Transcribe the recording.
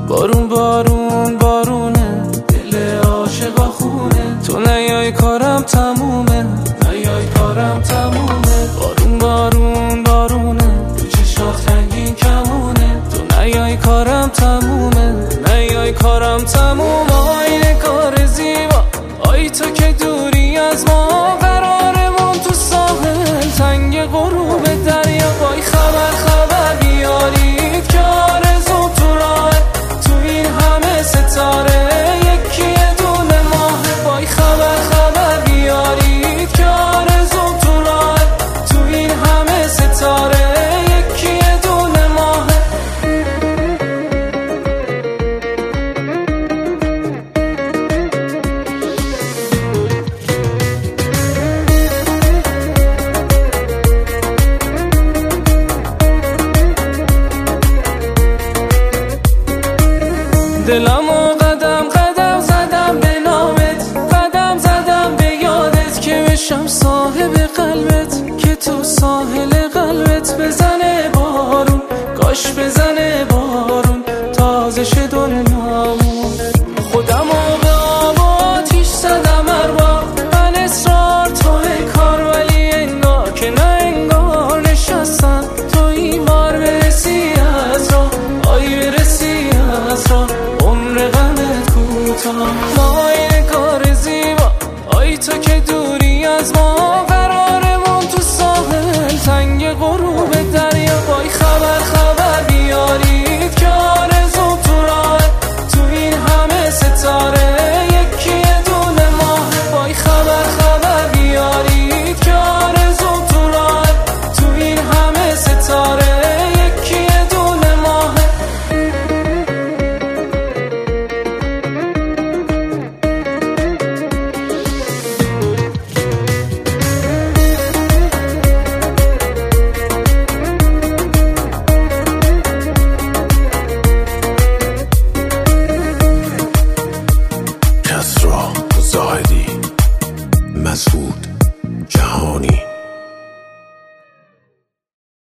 بارون بارون بارونه، دل عاشقا خونه. تو نیای کارم تمومه، نیای کارم تمومه. بارون بارون بارونه، تو چشات رنگین کمونه. تو نیای کارم تمومه، نیای کارم تمومه. آینه کار زیبا، آی تو که دوری از ما، قرارمون تو ساحل تنگ غروب دریا. وای خبر خبر بیارید که آرزو تو راه، تو این همه ستاره یکی یه دونه ماه. وای خبر خبر بیارید که آرزو تو راه، تو این همه ستاره یکی یه دونه ماه. دلمو قدم قدم زدم به نامت، قدم زدم به یادت که بشم صاحب قلبت، که تو ساحل قلبت. بزنه بارون، کاش بزنه بارون، تازه شه دور نامون. خودمو به آب و آتیش زدم ارباب، من اصرار توی کار، ولی انگار که نه انگار نشستم تو این بار. برسی از راه، آی برسی از راه، عمر غمت کوتاه. آینه کار زیبا، آی تو که دوری از ما، قرارمون تو ساحل تنگ غروب دریا. وای خبر خبر بیاری